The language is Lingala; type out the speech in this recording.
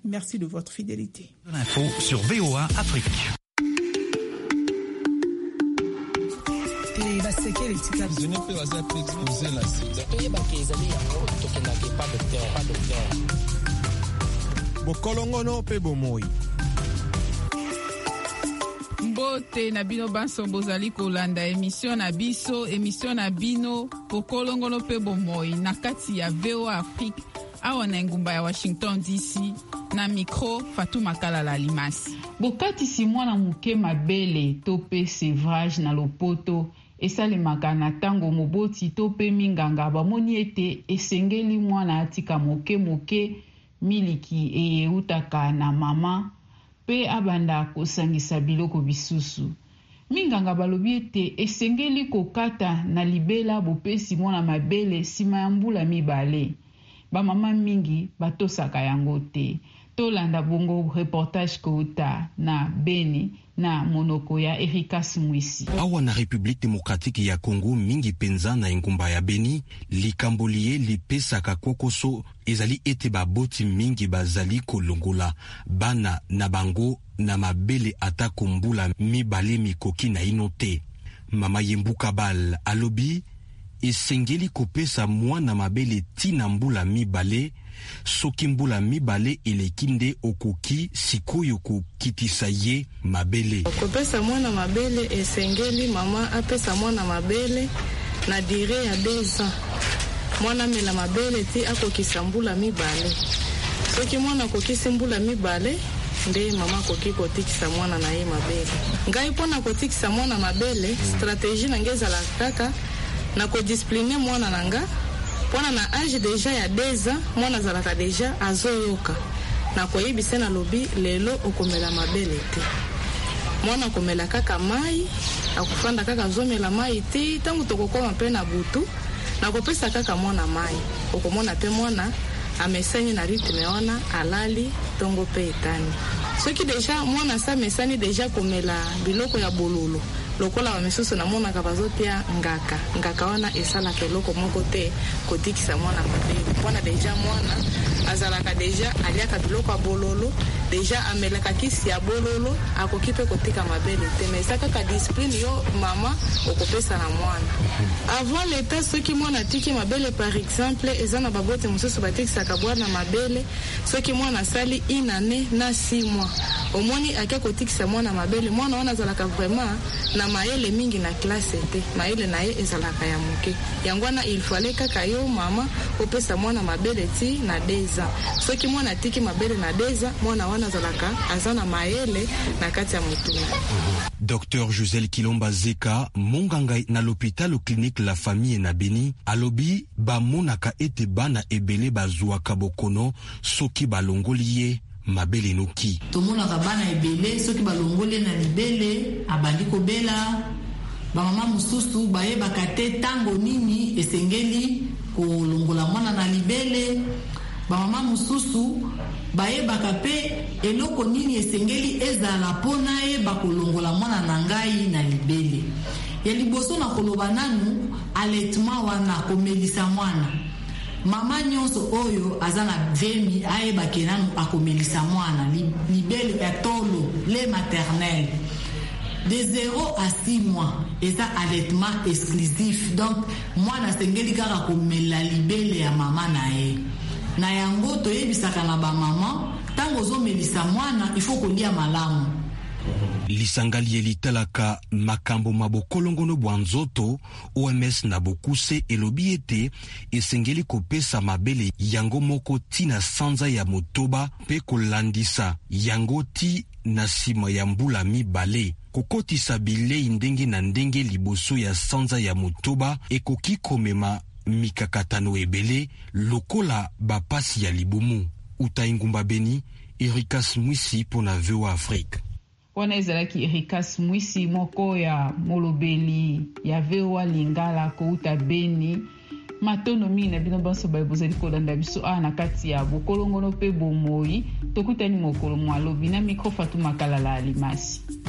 Merci de votre fidélité. L'info sur VOA Afrique. Bokolongono pe bomoi. Mbote na bino banso bozali kolanda émission na bino Bokolongono pe bomoi na kati ya VOA Afrique awa na ngumba ya Washington DC na micro Fatou Makalala Limasi. Bokatisi mwana muke mabele to pe sevrage na lopoto esalemaka na tango moboti to pe minganga bamoni ete esengeli mwana atika moke miliki eyeutaka na mama pe abanda kosangisa biloko bisusu. Minganga balobi ete esengeli kokata na libela bopesi mwana mabele sima ya mbula mibale. Bamama mingi batosaka yango te. Tolanda bongo reportage kouta na Beni na monoko ya Erikas Mwisi. Awa na République démocratique ya Congo mingi penza na ngumba ya Beni likambolie lipesaka kokoso ezali ete baboti mingi bazali kolongola bana na bango na mabele atako mbula mibale mikoki na inote. Mama Yembuka Bal alobi esengeli kopesa mwana mabele tina mbula mibale soki mbula mibale elekinde okoki sikoyo kokitisa ye mabele. Kopesa mwana mabele esengeli mama apesa mwana mabele na dire ya 2 ans. Mwana mela mabele ti akokisa mbula mibale. Soki mwana kokisi mbula mibale nde mama koki kotikisa mwana na ye mabele. Ngai pona kotikisa mwana mabele stratégie nangeza la kaka na kodiscipline mwana nanga pona na âge déjà ya 2 ans mwana zalaka déjà azoyoka na koyebisa na lobi lelo okomela mabele te mwana komela kaka mai akufanda kaka zomela mai te tangu tokokoma pe na butu na kopesa kaka mwana mai okomona pe mwana amesani na rythme wana alali tongo pe etani soki déjà mwana sa mesani déjà komela biloko ya bololo lokola wa misusu na mona kabazotia ngaka wana esala keloko moko te kotikisa mwana mabele pona deja mwana azalaka deja aliaka biloko bololo deja amelaka kisi ya bololo akokipe kotika mabele te mais saka ka discipline yo mama okopesa na mwana avant l'état soki mwana tiki mabele par exemple ezana babote mususu batikisa kabwana mabele soki mwana sali inane na 6 mois omoni akakotikisa mwana mabele mwana wana azalaka vraiment na maele mingi na classe te maele na ye ezalaka ya moke yangwana il fallait kaka yo mama opesa mwana mabele ti na 2 ans soki mwana tiki mabele na 2 ans mwana wana zalaka azana maele na kati ya mutuna. Dr Josel Kilomba Zeka monganga na l'hôpital clinique La Famille na Beni alobi ba monaka ete bana ebele bazwaka bokono soki balongoli ye mabele noki. Tomonaka bana ebele soki balongole na libele abandi kobela ba mama mususu bayebaka te tango nini esengeli kolongola mwana na libele ba mama mususu bayebaka pe eloko nini esengeli ezala pona ye bakolongola mwana na ngai na libele ya liboso na koloba nanu allaitement wana komelisa mwana mama nyonso oyo azana vemi ayebake nanu akomelisa mwana libele ya tolo le maternel de 0 à 6 mois eza allaitement exclusif donc mwana sengeli kaka komela libele ya mama na ye na yango toyebisaka na ba mama tango zomelisa mwana il faut kolia malamu. Lisangali elitalaka makambo mabokolongono bwanzoto OMS na bokuse elobi ete esengeli kopesa mabele yango moko tina sanza ya motoba pe kolandisa yango ti na sima ya mbula mibale kokotisa bilei ndenge na ndenge liboso ya sanza ya motoba ekoki komema mikakatano ebele lokola bapasi ya libumu. Utaingumba Beni, Erikas Mwisi pona VOA Afrique. Wana ezalaki Erikas Mwisi moko ya molobeli ya VOA Lingala kouta Beni. Matono mina bino banso bayebozali kolanda biso na kati ya bokolongono pe bomoi tokutani mokolo mwalobi na micro Fatou Makalala Limasi.